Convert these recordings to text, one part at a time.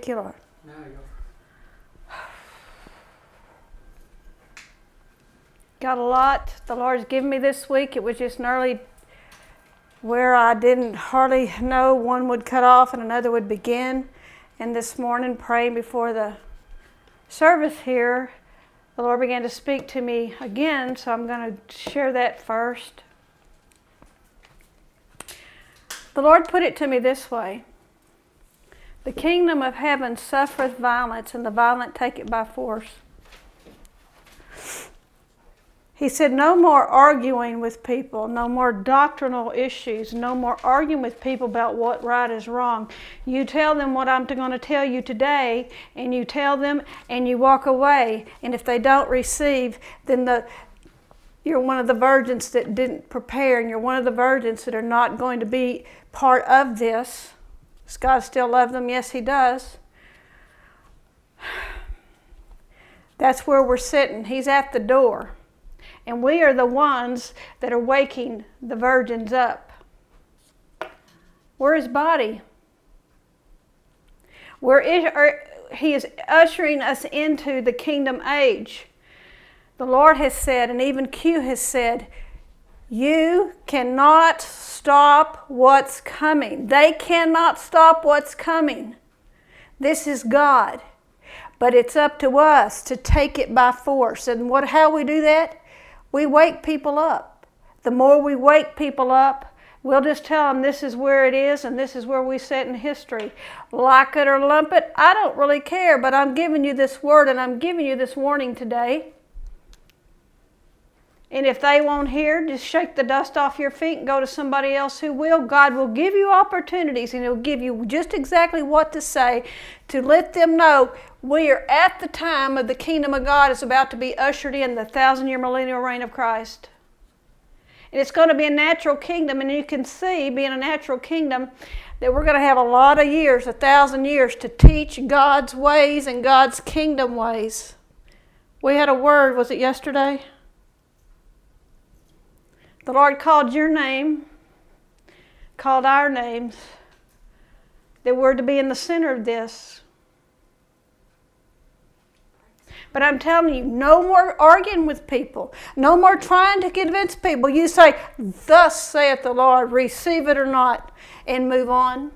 Thank you, Lord. Now you Got a lot the Lord's given me this week. It was just nearly where I didn't hardly know one would cut off and another would begin. And this morning, praying before the service here, the Lord began to speak to me again, so I'm going to share that first. The Lord put it to me this way. The kingdom of heaven suffereth violence, and the violent take it by force. He said, no more arguing with people, no more doctrinal issues, no more arguing with people about what right is wrong. You tell them what I'm going to tell you today, and you tell them, and you walk away. And if they don't receive, then you're one of the virgins that didn't prepare, and you're one of the virgins that are not going to be part of this. Does God still love them? Yes, He does. That's where we're sitting. He's at the door. And we are the ones that are waking the virgins up. We're His body. He is ushering us into the kingdom age. The Lord has said, and even Q has said, you cannot stop what's coming. They cannot stop what's coming. This is God. But it's up to us to take it by force. And how we do that? We wake people up. The more we wake people up, we'll just tell them this is where it is and this is where we sit in history. Like it or lump it, I don't really care, but I'm giving you this word and I'm giving you this warning today. And if they won't hear, just shake the dust off your feet and go to somebody else who will. God will give you opportunities, and He'll give you just exactly what to say to let them know we are at the time of the kingdom of God is about to be ushered in, the 1,000-year millennial reign of Christ. And it's going to be a natural kingdom, and you can see, being a natural kingdom, that we're going to have a lot of years, 1,000 years, to teach God's ways and God's kingdom ways. We had a word, was it yesterday? The Lord called your name, called our names, that we're to be in the center of this. But I'm telling you, no more arguing with people. No more trying to convince people. You say, thus saith the Lord, receive it or not, and move on.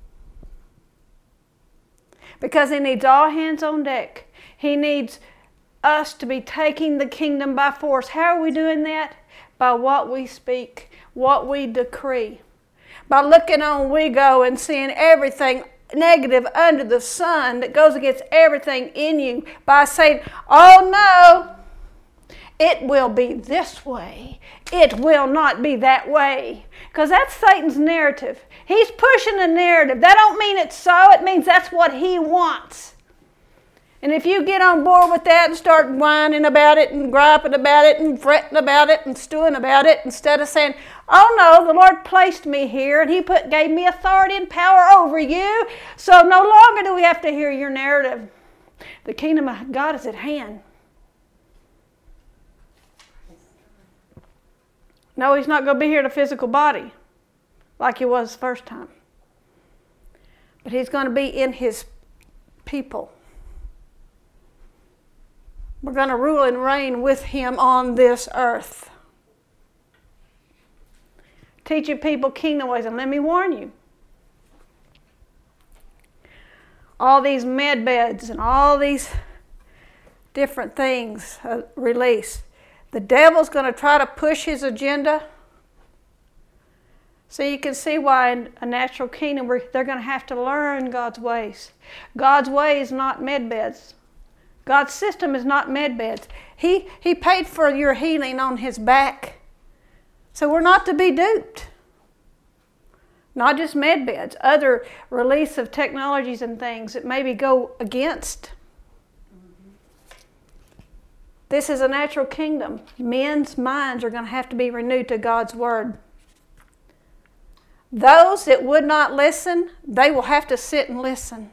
Because He needs all hands on deck. He needs us to be taking the kingdom by force. How are we doing that? By what we speak, what we decree. By looking on WeGo and seeing everything negative under the sun that goes against everything in you. By saying, oh no, it will be this way. It will not be that way. Because that's Satan's narrative. He's pushing a narrative. That don't mean it's so. It means that's what he wants. And if you get on board with that and start whining about it and griping about it and fretting about it and stewing about it, instead of saying, oh no, the Lord placed me here and He gave me authority and power over you, so no longer do we have to hear your narrative. The kingdom of God is at hand. No, He's not going to be here in a physical body like He was the first time. But He's going to be in His people. We're going to rule and reign with Him on this earth. Teaching people kingdom ways. And let me warn you, all these med beds and all these different things released. The devil's going to try to push his agenda. So you can see why in a natural kingdom they're going to have to learn God's ways. God's way is not med beds. God's system is not med beds. He paid for your healing on His back. So we're not to be duped. Not just med beds, other release of technologies and things that maybe go against. This is a natural kingdom. Men's minds are going to have to be renewed to God's word. Those that would not listen, they will have to sit and listen.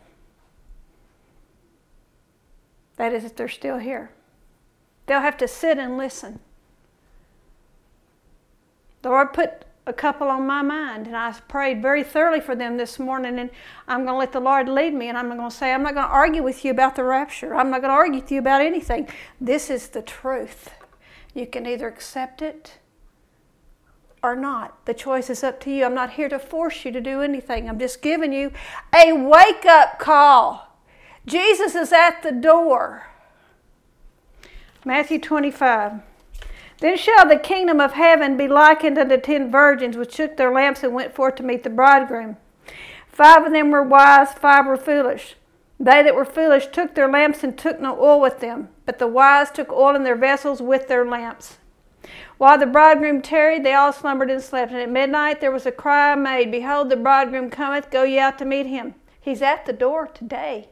That is, if they're still here. They'll have to sit and listen. The Lord put a couple on my mind, and I prayed very thoroughly for them this morning, and I'm going to let the Lord lead me, and I'm going to say, I'm not going to argue with you about the rapture. I'm not going to argue with you about anything. This is the truth. You can either accept it or not. The choice is up to you. I'm not here to force you to do anything. I'm just giving you a wake-up call. Jesus is at the door. Matthew 25. Then shall the kingdom of heaven be likened unto 10 virgins, which took their lamps and went forth to meet the bridegroom. 5 of them were wise, 5 were foolish. They that were foolish took their lamps and took no oil with them, but the wise took oil in their vessels with their lamps. While the bridegroom tarried, they all slumbered and slept. And at midnight there was a cry made, Behold, the bridegroom cometh, go ye out to meet him. He's at the door today.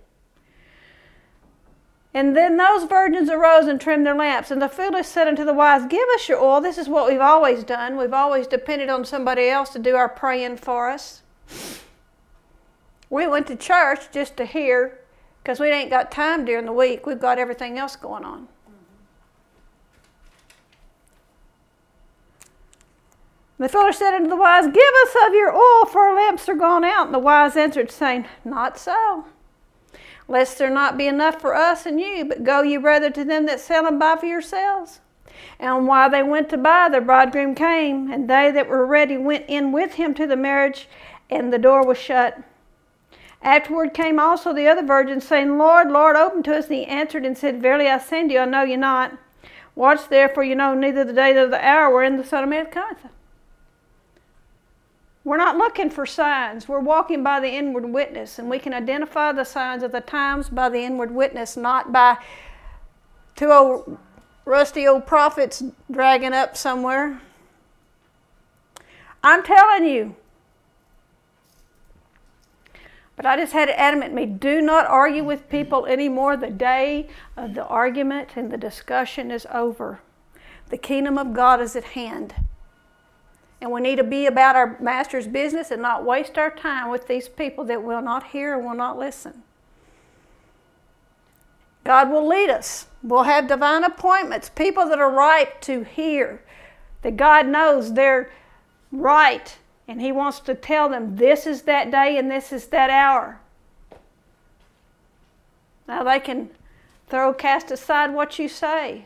And then those virgins arose and trimmed their lamps. And the foolish said unto the wise, Give us your oil. This is what we've always done. We've always depended on somebody else to do our praying for us. We went to church just to hear, because we ain't got time during the week. We've got everything else going on. The foolish said unto the wise, Give us of your oil, for our lamps are gone out. And the wise answered, saying, Not so. Lest there not be enough for us and you, but go ye rather to them that sell and buy for yourselves. And while they went to buy, the bridegroom came, and they that were ready went in with him to the marriage, and the door was shut. Afterward came also the other virgins, saying, Lord, Lord, open to us. And he answered and said, Verily I say unto you, I know you not. Watch therefore, you know neither the day nor the hour wherein the Son of Man cometh. We're not looking for signs. We're walking by the inward witness, and we can identify the signs of the times by the inward witness, not by 2 rusty old prophets dragging up somewhere. I'm telling you. But I just had it adamant me, do not argue with people anymore. The day of the argument and the discussion is over. The kingdom of God is at hand. And we need to be about our Master's business and not waste our time with these people that will not hear and will not listen. God will lead us. We'll have divine appointments, people that are ripe to hear, that God knows they're right, and He wants to tell them this is that day and this is that hour. Now they can cast aside what you say.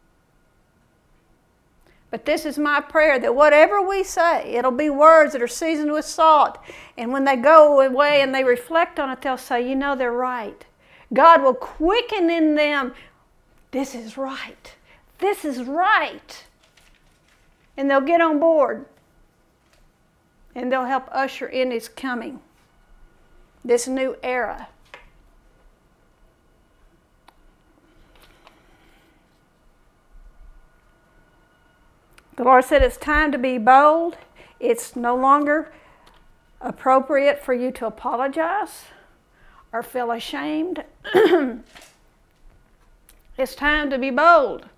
But this is my prayer, that whatever we say, it'll be words that are seasoned with salt. And when they go away and they reflect on it, they'll say, you know, they're right. God will quicken in them, this is right. This is right. And they'll get on board. And they'll help usher in His coming. This new era. The Lord said it's time to be bold. It's no longer appropriate for you to apologize or feel ashamed. It's time to be bold.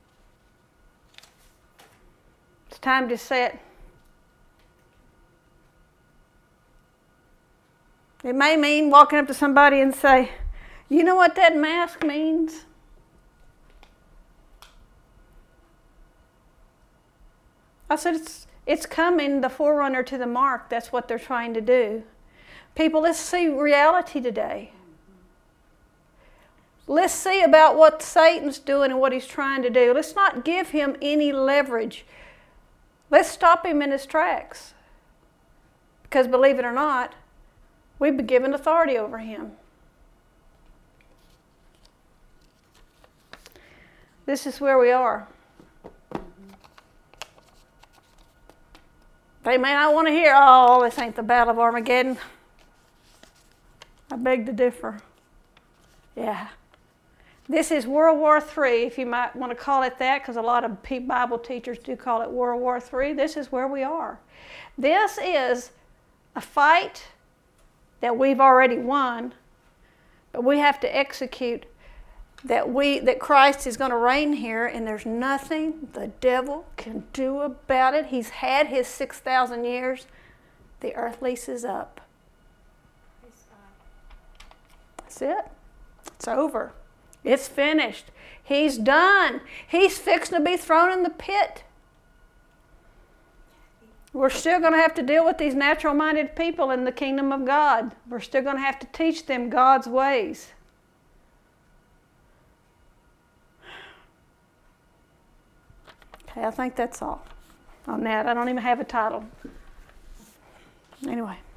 It's time to say it. It may mean walking up to somebody and say, you know what that mask means? I said, it's coming, the forerunner to the mark. That's what they're trying to do. People, let's see reality today. Let's see about what Satan's doing and what he's trying to do. Let's not give him any leverage. Let's stop him in his tracks. Because believe it or not, we've been given authority over him. This is where we are. They may not want to hear, oh, this ain't the Battle of Armageddon. I beg to differ. Yeah. This is World War III, if you might want to call it that, because a lot of Bible teachers do call it World War III. This is where we are. This is a fight that we've already won, but we have to execute that Christ is going to reign here, and there's nothing the devil can do about it. He's had his 6,000 years. The earth leases up. That's it. It's over. It's finished. He's done. He's fixing to be thrown in the pit. We're still going to have to deal with these natural-minded people in the kingdom of God. We're still going to have to teach them God's ways. Okay, I think that's all on that. I don't even have a title. Anyway.